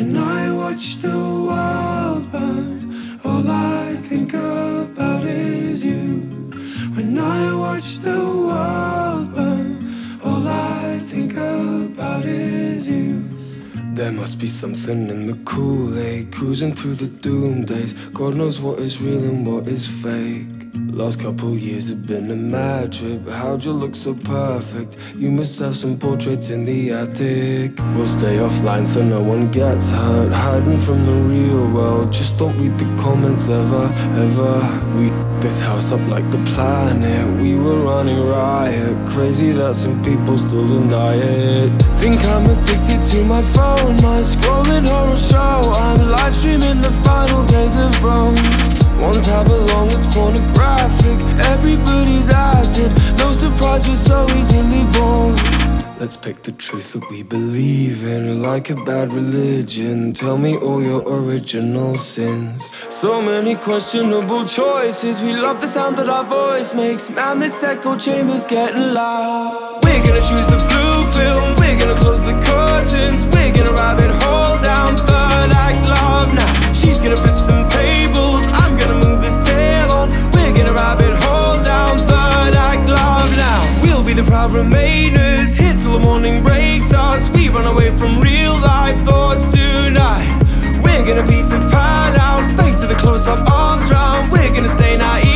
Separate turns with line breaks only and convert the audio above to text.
When I watch the world burn, all I think about is you. When I watch the world burn, all I think about is you. There must be something in the Kool-Aid, cruising through the doom days. God knows what is real and what is fake. Last couple years have been a mad trip. How'd you look so perfect? You must have some portraits in the attic. We'll stay offline so no one gets hurt, hiding from the real world. Just don't read the comments ever, ever. We this house up like the planet. We were running riot. Crazy that some people still deny it. Think I'm addicted to my phone. My scrolling horror show. I'm live streaming the final days of Rome. One tab along, it's pornographic. Everybody's at it. No surprise we're so easily bored. Let's pick the truth that we believe in, like a bad religion. Tell me all your original sins. So many questionable choices. We love the sound that our voice makes. Man, this echo chamber's getting loud. We're gonna choose the blue pill. We're gonna close the curtains. We're gonna rabbit hole down third act love now. She's gonna flip some tables. I'm gonna move this tail on. We're gonna rabbit hole down third act love now. We'll be the proud remainers. Hit till the morning breaks us. We run away from real life thoughts tonight. We're gonna Peter Pan out, fade to the close-up arms round. We're gonna stay naive.